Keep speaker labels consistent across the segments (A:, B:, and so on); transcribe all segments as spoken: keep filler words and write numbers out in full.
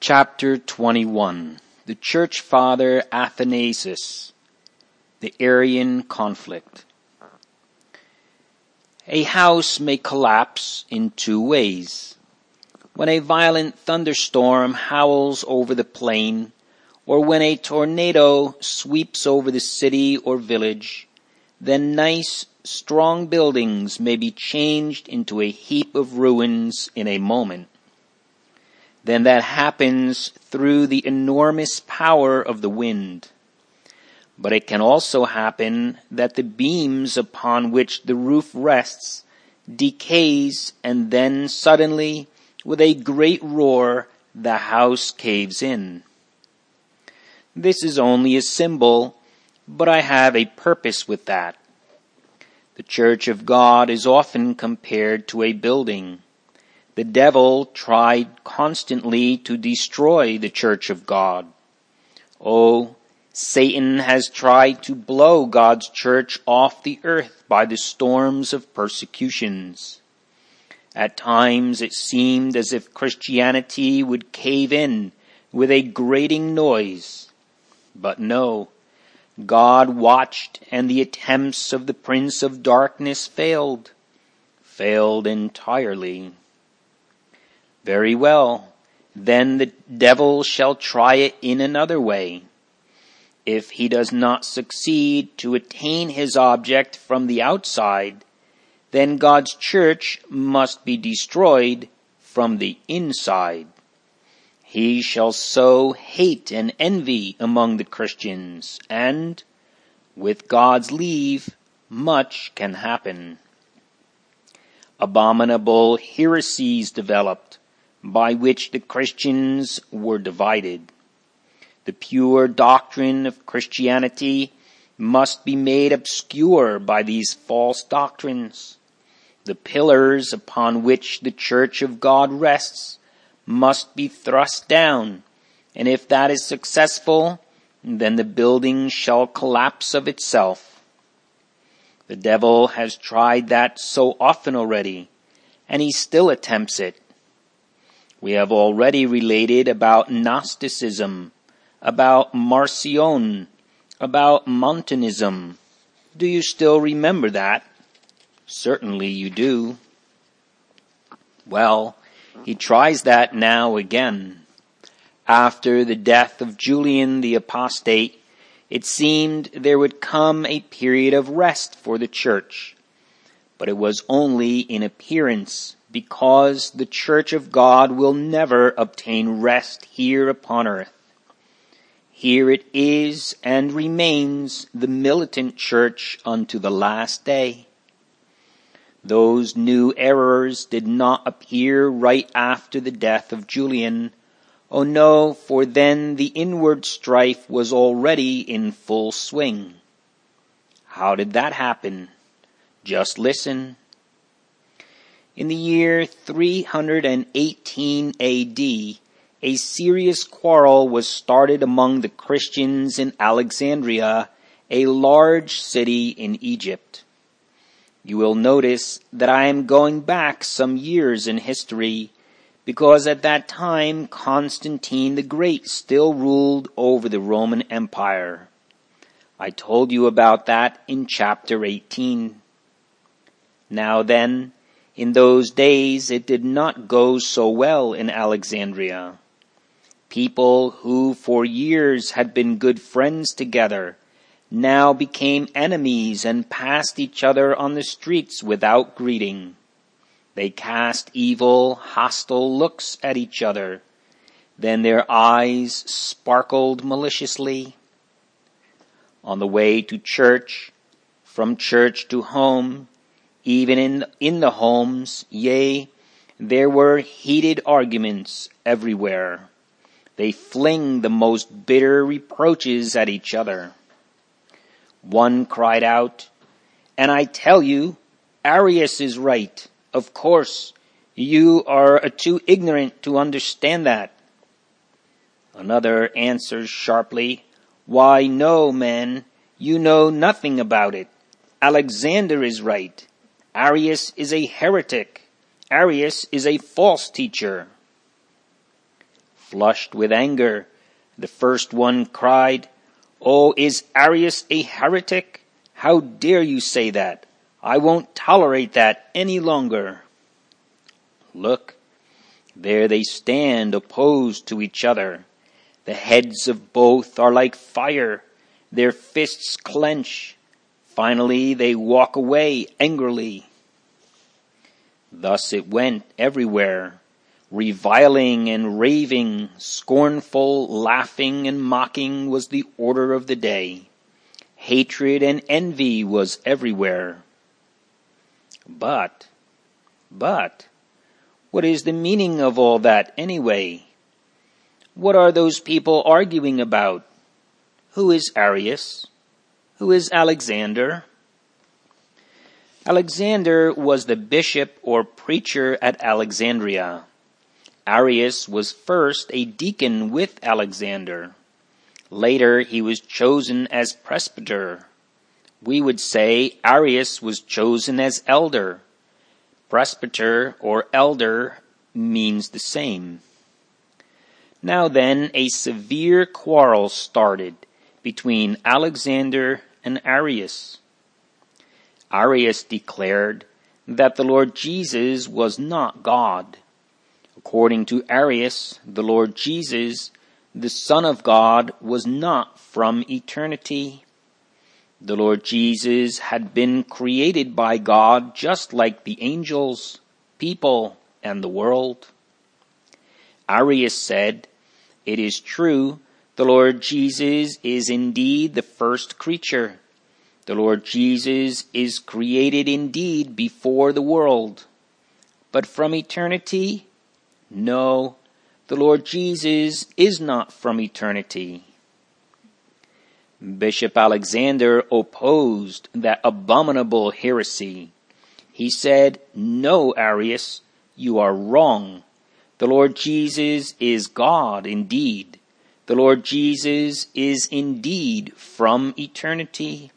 A: Chapter twenty-one. The Church Father Athanasius. The Arian Conflict. A house may collapse in two ways. When a violent thunderstorm howls over the plain, or when a tornado sweeps over the city or village, then nice, strong buildings may be changed into a heap of ruins in a moment. Then that happens through the enormous power of the wind. But it can also happen that the beams upon which the roof rests decays, and then suddenly, with a great roar, the house caves in. This is only a symbol, but I have a purpose with that. The Church of God is often compared to a building. The devil tried constantly to destroy the Church of God. Oh, Satan has tried to blow God's church off the earth by the storms of persecutions. At times it seemed as if Christianity would cave in with a grating noise. But no, God watched, and the attempts of the Prince of Darkness failed, failed entirely. Very well, then the devil shall try it in another way. If he does not succeed to attain his object from the outside, then God's church must be destroyed from the inside. He shall sow hate and envy among the Christians, and, with God's leave, much can happen. Abominable heresies developed, by which the Christians were divided. The pure doctrine of Christianity must be made obscure by these false doctrines. The pillars upon which the Church of God rests must be thrust down, and if that is successful, then the building shall collapse of itself. The devil has tried that so often already, and he still attempts it. We have already related about Gnosticism, about Marcion, about Montanism. Do you still remember that? Certainly you do. Well, he tries that now again. After the death of Julian the Apostate, it seemed there would come a period of rest for the church. But it was only in appearance, because the Church of God will never obtain rest here upon earth. Here it is and remains the militant church unto the last day. Those new errors did not appear right after the death of Julian. Oh no, for then the inward strife was already in full swing. How did that happen? Just listen. In the year three hundred eighteen A D, a serious quarrel was started among the Christians in Alexandria, a large city in Egypt. You will notice that I am going back some years in history, because at that time Constantine the Great still ruled over the Roman Empire. I told you about that in chapter eighteen. Now then, in those days it did not go so well in Alexandria. People who for years had been good friends together now became enemies and passed each other on the streets without greeting. They cast evil, hostile looks at each other. Then their eyes sparkled maliciously. On the way to church, from church to home, even in, in the homes, yea, there were heated arguments everywhere. They fling the most bitter reproaches at each other. One cried out, "And I tell you, Arius is right. Of course, you are too ignorant to understand that." Another answers sharply, "Why, no, man, you know nothing about it. Alexander is right. Arius is a heretic. Arius is a false teacher." Flushed with anger, the first one cried, "Oh, is Arius a heretic? How dare you say that? I won't tolerate that any longer." Look, there they stand opposed to each other. The heads of both are like fire. Their fists clench. Finally, they walk away angrily. Thus it went everywhere. Reviling and raving, scornful, laughing and mocking was the order of the day. Hatred and envy was everywhere. But, but, what is the meaning of all that anyway? What are those people arguing about? Who is Arius? Who is Alexander? Alexander was the bishop or preacher at Alexandria. Arius was first a deacon with Alexander. Later he was chosen as presbyter. We would say Arius was chosen as elder. Presbyter or elder means the same. Now then, a severe quarrel started between Alexander and Arius. Arius declared that the Lord Jesus was not God. According to Arius, the Lord Jesus, the Son of God, was not from eternity. The Lord Jesus had been created by God just like the angels, people, and the world. Arius said, "It is true, the Lord Jesus is indeed the first creature. The Lord Jesus is created indeed before the world. But from eternity? No, the Lord Jesus is not from eternity." Bishop Alexander opposed that abominable heresy. He said, "No, Arius, you are wrong. The Lord Jesus is God indeed. The Lord Jesus is indeed from eternity."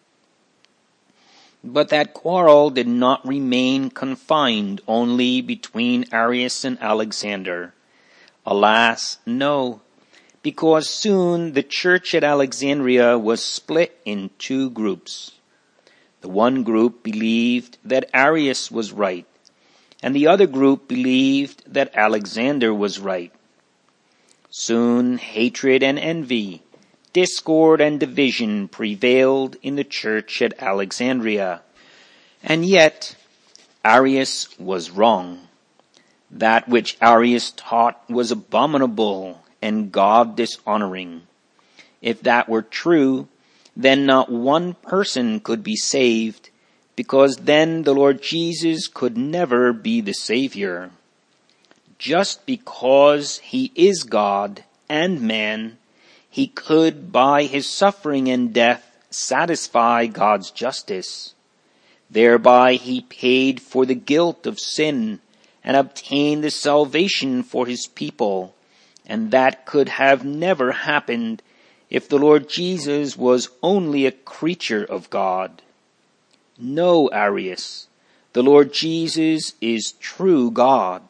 A: But that quarrel did not remain confined only between Arius and Alexander. Alas, no, because soon the church at Alexandria was split in two groups. The one group believed that Arius was right, and the other group believed that Alexander was right. Soon hatred and envy, discord and division prevailed in the church at Alexandria. And yet, Arius was wrong. That which Arius taught was abominable and God dishonoring. If that were true, then not one person could be saved, because then the Lord Jesus could never be the Savior. Just because he is God and man, he could by his suffering and death satisfy God's justice. Thereby he paid for the guilt of sin and obtained the salvation for his people, and that could have never happened if the Lord Jesus was only a creature of God. No, Arius, the Lord Jesus is true God.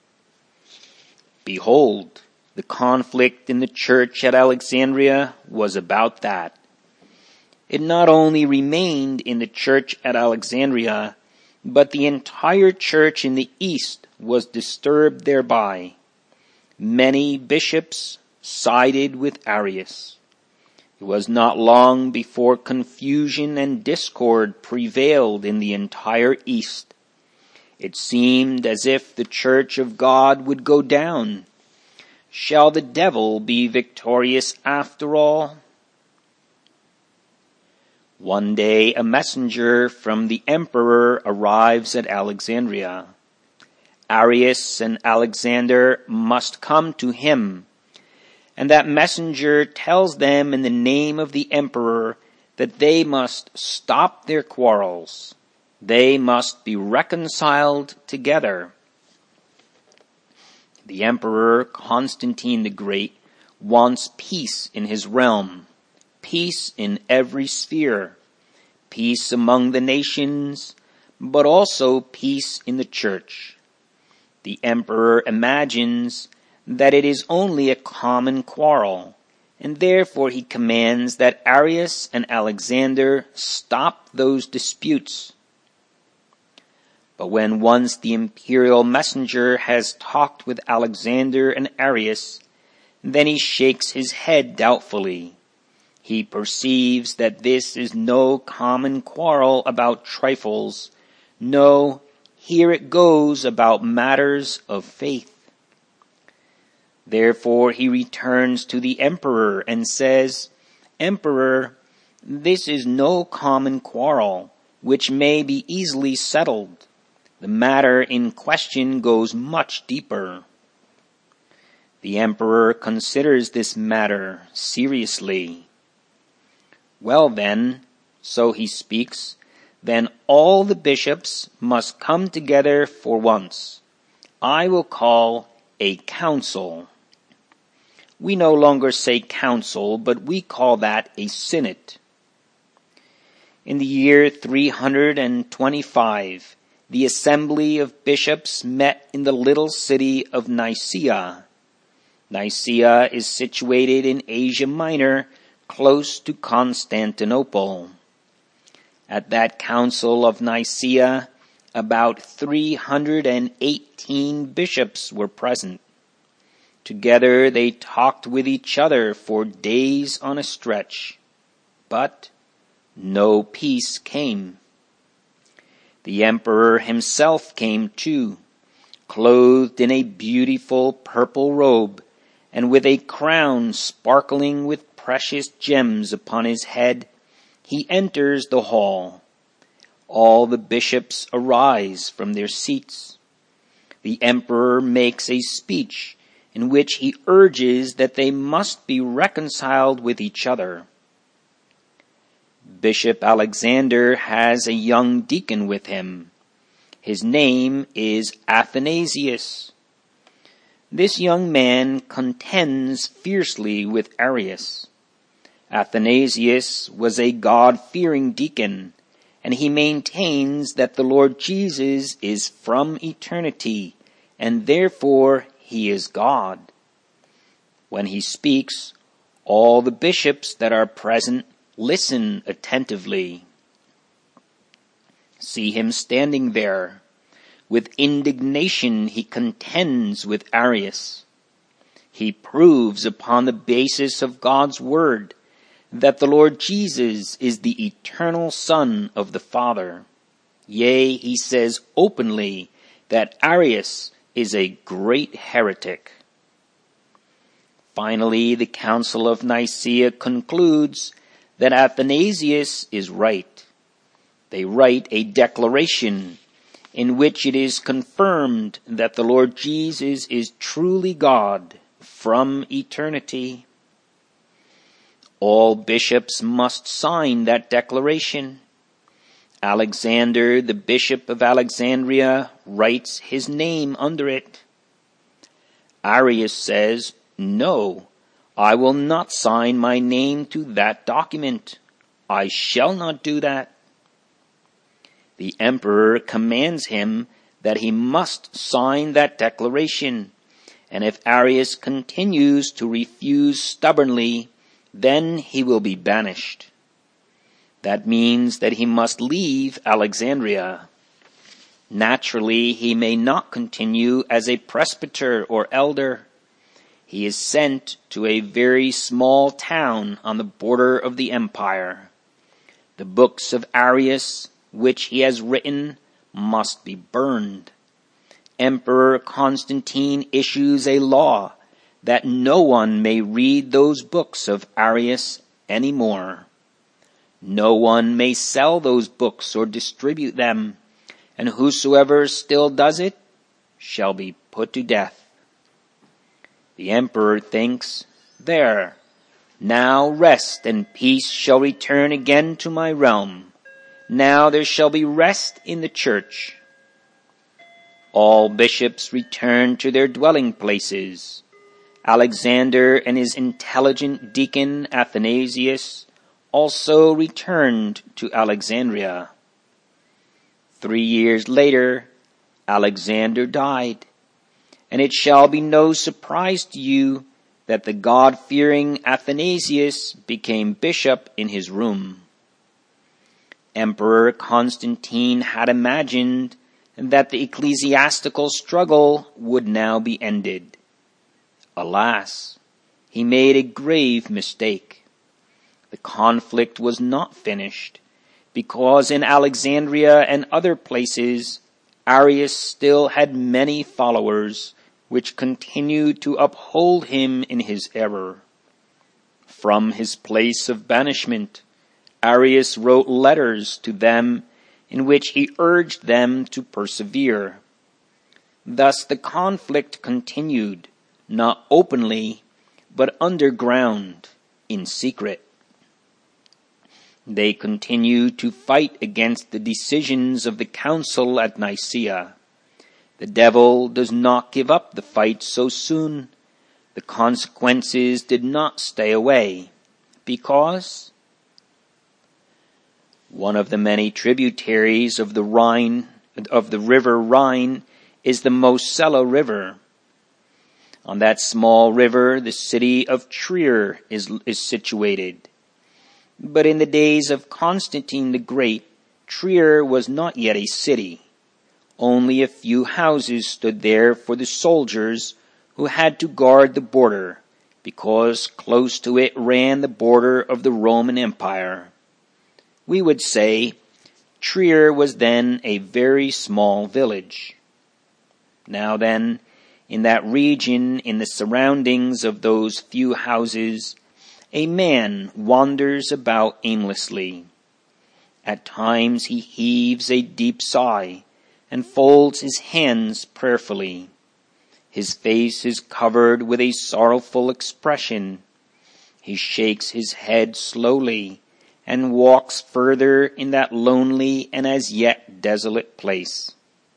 A: Behold, the conflict in the church at Alexandria was about that. It not only remained in the church at Alexandria, but the entire church in the East was disturbed thereby. Many bishops sided with Arius. It was not long before confusion and discord prevailed in the entire East. It seemed as if the church of God would go down. Shall the devil be victorious after all? One day a messenger from the emperor arrives at Alexandria. Arius and Alexander must come to him, and that messenger tells them in the name of the emperor that they must stop their quarrels. They must be reconciled together. The emperor, Constantine the Great, wants peace in his realm, peace in every sphere, peace among the nations, but also peace in the church. The emperor imagines that it is only a common quarrel, and therefore he commands that Arius and Alexander stop those disputes. But when once the imperial messenger has talked with Alexander and Arius, then he shakes his head doubtfully. He perceives that this is no common quarrel about trifles. No, here it goes about matters of faith. Therefore he returns to the emperor and says, "Emperor, this is no common quarrel, which may be easily settled. The matter in question goes much deeper." The emperor considers this matter seriously. "Well then," so he speaks, "then all the bishops must come together for once. I will call a council." We no longer say council, but we call that a synod. In the year three hundred twenty-five, the assembly of bishops met in the little city of Nicaea. Nicaea is situated in Asia Minor, close to Constantinople. At that council of Nicaea, about three hundred eighteen bishops were present. Together they talked with each other for days on a stretch, but no peace came. The emperor himself came too, clothed in a beautiful purple robe, and with a crown sparkling with precious gems upon his head. He enters the hall. All the bishops arise from their seats. The emperor makes a speech in which he urges that they must be reconciled with each other. Bishop Alexander has a young deacon with him. His name is Athanasius. This young man contends fiercely with Arius. Athanasius was a God-fearing deacon, and he maintains that the Lord Jesus is from eternity, and therefore he is God. When he speaks, all the bishops that are present listen attentively. See him standing there. With indignation he contends with Arius. He proves upon the basis of God's word that the Lord Jesus is the eternal Son of the Father. Yea, he says openly that Arius is a great heretic. Finally, the Council of Nicaea concludes that Athanasius is right. They write a declaration in which it is confirmed that the Lord Jesus is truly God from eternity. All bishops must sign that declaration. Alexander, the bishop of Alexandria, writes his name under it. Arius says, "No, I will not sign my name to that document. I shall not do that." The emperor commands him that he must sign that declaration, and if Arius continues to refuse stubbornly, then he will be banished. That means that he must leave Alexandria. Naturally, he may not continue as a presbyter or elder. He is sent to a very small town on the border of the empire. The books of Arius, which he has written, must be burned. Emperor Constantine issues a law that no one may read those books of Arius any more. No one may sell those books or distribute them, and whosoever still does it shall be put to death. The emperor thinks, "There, now rest and peace shall return again to my realm. Now there shall be rest in the church." All bishops return to their dwelling places. Alexander and his intelligent deacon Athanasius also returned to Alexandria. Three years later, Alexander died. and it shall be no surprise to you that the God-fearing Athanasius became bishop in his room. Emperor Constantine had imagined that the ecclesiastical struggle would now be ended. Alas, he made a grave mistake. The conflict was not finished, because in Alexandria and other places, Arius still had many followers, which continued to uphold him in his error. From his place of banishment, Arius wrote letters to them in which he urged them to persevere. Thus the conflict continued, not openly, but underground, in secret. They continued to fight against the decisions of the council at Nicaea. The devil does not give up the fight so soon. The consequences did not stay away, because one of the many tributaries of the Rhine, of the river Rhine, is the Mosella River. On that small river, the city of Trier is, is situated. But in the days of Constantine the Great, Trier was not yet a city. Only a few houses stood there for the soldiers who had to guard the border, because close to it ran the border of the Roman Empire. We would say Trier was then a very small village. Now then, in that region, in the surroundings of those few houses, a man wanders about aimlessly. At times he heaves a deep sigh and folds his hands prayerfully. His face is covered with a sorrowful expression. He shakes his head slowly and walks further in that lonely and as yet desolate place.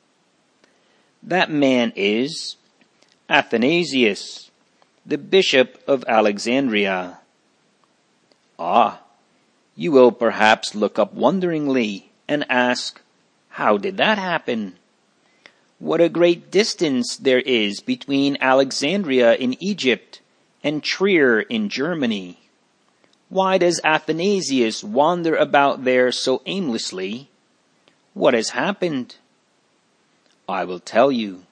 A: That man is Athanasius, the bishop of Alexandria. Ah, you will perhaps look up wonderingly and ask, how did that happen? What a great distance there is between Alexandria in Egypt and Trier in Germany. Why does Athanasius wander about there so aimlessly? What has happened? I will tell you.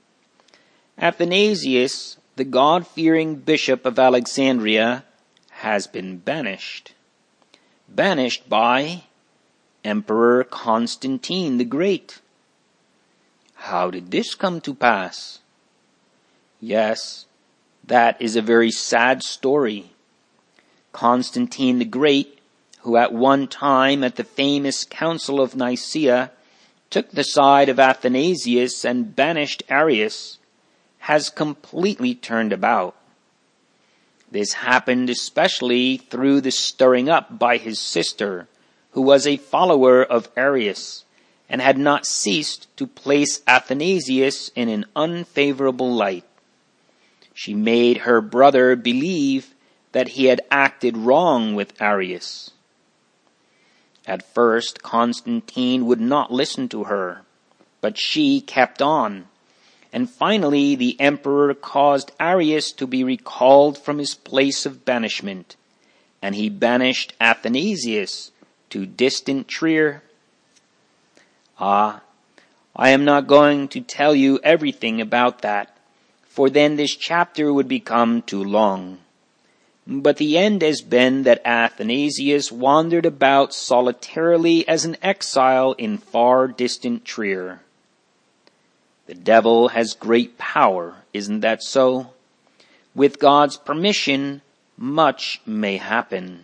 A: Athanasius, the God-fearing bishop of Alexandria, has been banished. Banished by Emperor Constantine the Great. How did this come to pass? Yes, that is a very sad story. Constantine the Great, who at one time at the famous Council of Nicaea took the side of Athanasius and banished Arius, has completely turned about. This happened especially through the stirring up by his sister, who was a follower of Arius, and had not ceased to place Athanasius in an unfavorable light. She made her brother believe that he had acted wrong with Arius. At first, Constantine would not listen to her, but she kept on, and finally the emperor caused Arius to be recalled from his place of banishment, and he banished Athanasius to distant Trier. Ah, I am not going to tell you everything about that, for then this chapter would become too long. But the end has been that Athanasius wandered about solitarily as an exile in far distant Trier. The devil has great power, isn't that so? With God's permission, much may happen.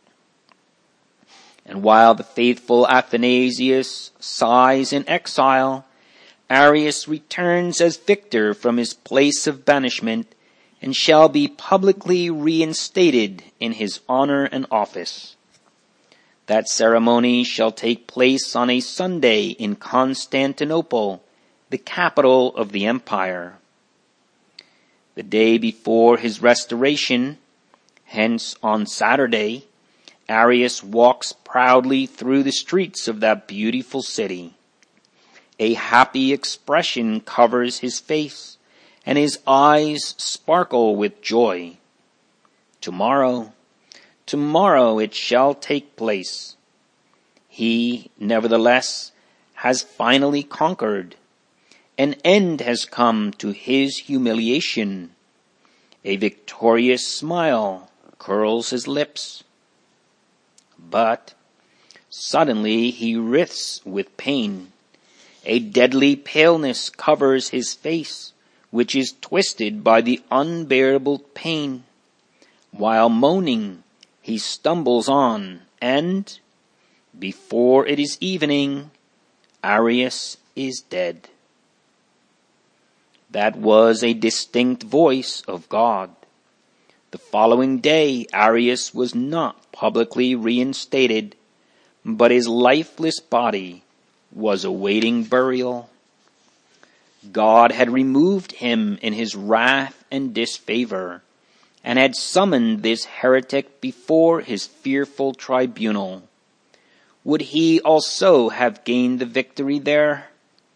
A: And while the faithful Athanasius sighs in exile, Arius returns as victor from his place of banishment and shall be publicly reinstated in his honor and office. That ceremony shall take place on a Sunday in Constantinople, the capital of the empire. The day before his restoration, hence on Saturday, Arius walks proudly through the streets of that beautiful city. A happy expression covers his face, and his eyes sparkle with joy. Tomorrow, tomorrow it shall take place. He, nevertheless, has finally conquered. An end has come to his humiliation. A victorious smile curls his lips. But suddenly he writhes with pain. A deadly paleness covers his face, which is twisted by the unbearable pain. While moaning, he stumbles on, and, before it is evening, Arius is dead. That was a distinct voice of God. The following day, Arius was not publicly reinstated, but his lifeless body was awaiting burial. God had removed him in his wrath and disfavor, and had summoned this heretic before his fearful tribunal. Would he also have gained the victory there?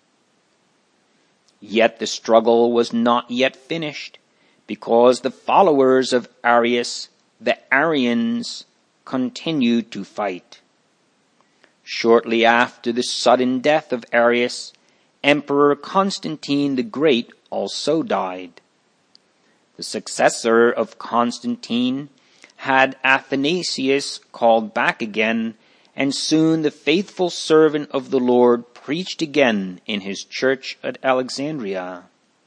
A: Yet the struggle was not yet finished, because the followers of Arius, the Arians, continued to fight. Shortly after the sudden death of Arius, Emperor Constantine the Great also died. The successor of Constantine had Athanasius called back again, and soon the faithful servant of the Lord preached again in his church at Alexandria.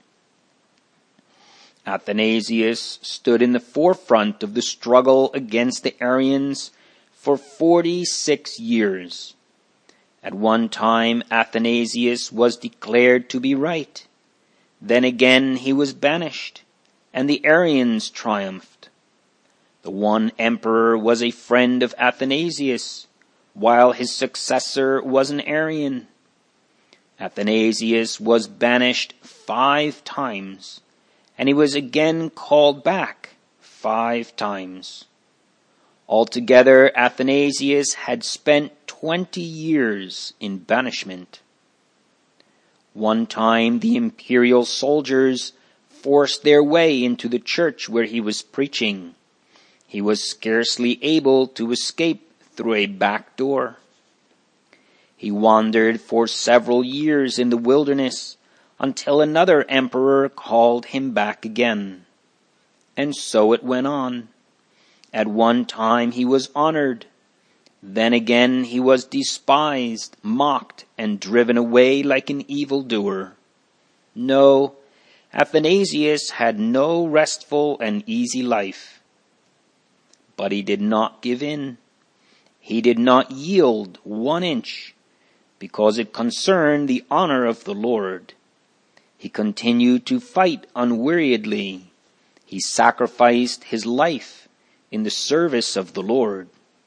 A: Athanasius stood in the forefront of the struggle against the Arians for forty-six years. At one time, Athanasius was declared to be right. Then again he was banished, and the Arians triumphed. The one emperor was a friend of Athanasius, while his successor was an Arian. Athanasius was banished five times, and he was again called back five times. Altogether, Athanasius had spent twenty years in banishment. One time the imperial soldiers forced their way into the church where he was preaching. He was scarcely able to escape through a back door. He wandered for several years in the wilderness until another emperor called him back again. And so it went on. At one time he was honored. Then again he was despised, mocked, and driven away like an evildoer. No, Athanasius had no restful and easy life. But he did not give in. He did not yield one inch, because it concerned the honor of the Lord. He continued to fight unweariedly. He sacrificed his life in the service of the Lord.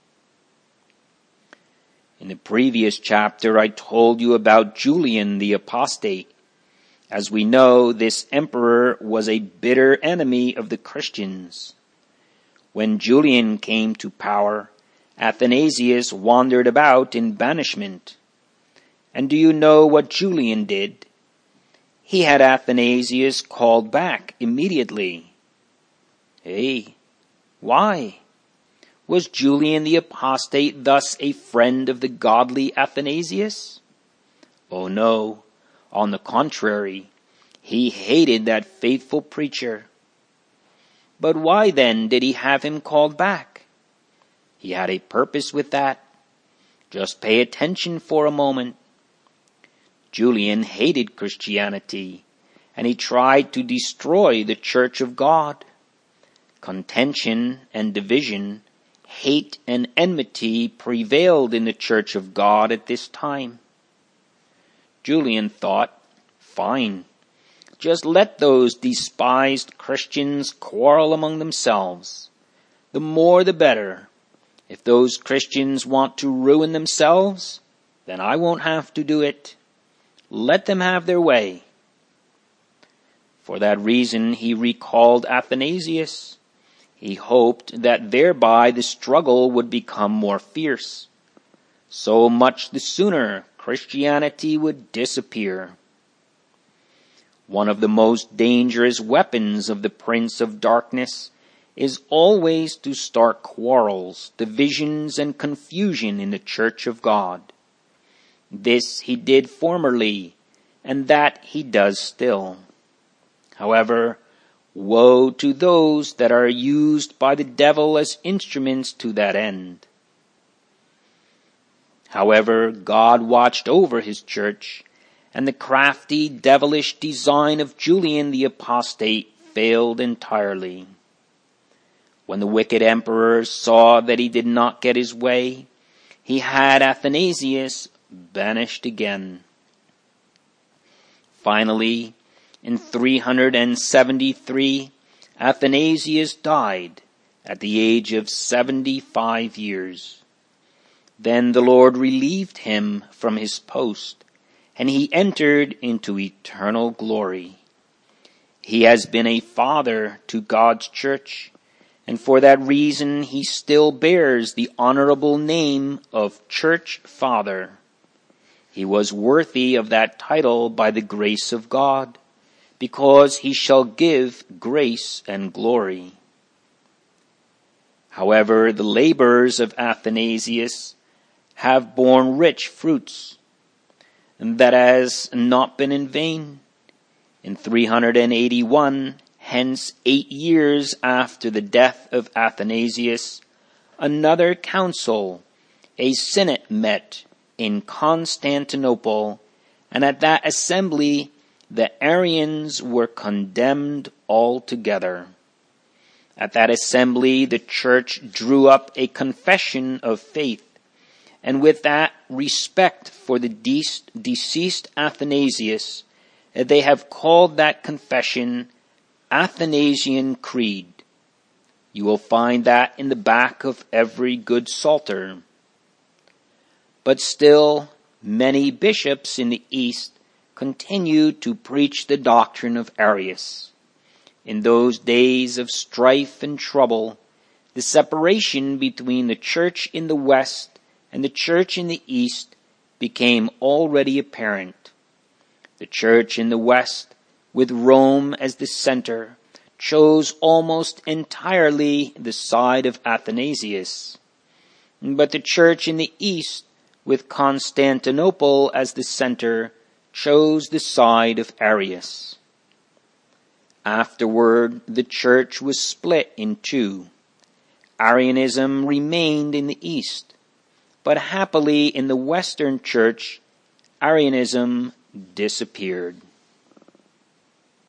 A: In the previous chapter, I told you about Julian the Apostate. As we know, this emperor was a bitter enemy of the Christians. When Julian came to power, Athanasius wandered about in banishment. And do you know what Julian did? He had Athanasius called back immediately. Hey, why? Was Julian the Apostate thus a friend of the godly Athanasius? Oh no, on the contrary, he hated that faithful preacher. But why then did he have him called back? He had a purpose with that. Just pay attention for a moment. Julian hated Christianity, and he tried to destroy the Church of God. Contention and division, hate and enmity prevailed in the Church of God at this time. Julian thought, fine, just let those despised Christians quarrel among themselves. The more the better. If those Christians want to ruin themselves, then I won't have to do it. Let them have their way. For that reason, he recalled Athanasius. He hoped that thereby the struggle would become more fierce. So much the sooner Christianity would disappear. One of the most dangerous weapons of the prince of darkness is always to start quarrels, divisions, and confusion in the church of God. This he did formerly, and that he does still. However, woe to those that are used by the devil as instruments to that end. However, God watched over his church, and the crafty, devilish design of Julian the Apostate failed entirely. When the wicked emperor saw that he did not get his way, he had Athanasius banished again. Finally, in three hundred seventy-three, Athanasius died at the age of seventy-five years. Then the Lord relieved him from his post, and he entered into eternal glory. He has been a father to God's church, and for that reason he still bears the honorable name of Church Father. He was worthy of that title by the grace of God, because he shall give grace and glory. However, the labors of Athanasius have borne rich fruits, and that has not been in vain. In three hundred eighty-one, hence eight years after the death of Athanasius, another council, a synod, met in Constantinople, and at that assembly the Arians were condemned altogether. At that assembly the church drew up a confession of faith, and with that respect for the de- deceased Athanasius, they have called that confession Athanasian Creed. You will find that in the back of every good psalter. But still, many bishops in the East continue to preach the doctrine of Arius. In those days of strife and trouble, the separation between the church in the West and the church in the East became already apparent. The church in the West, with Rome as the center, chose almost entirely the side of Athanasius. But the church in the East, with Constantinople as the center, chose the side of Arius. Afterward, the church was split in two. Arianism remained in the East, but happily in the Western church, Arianism disappeared.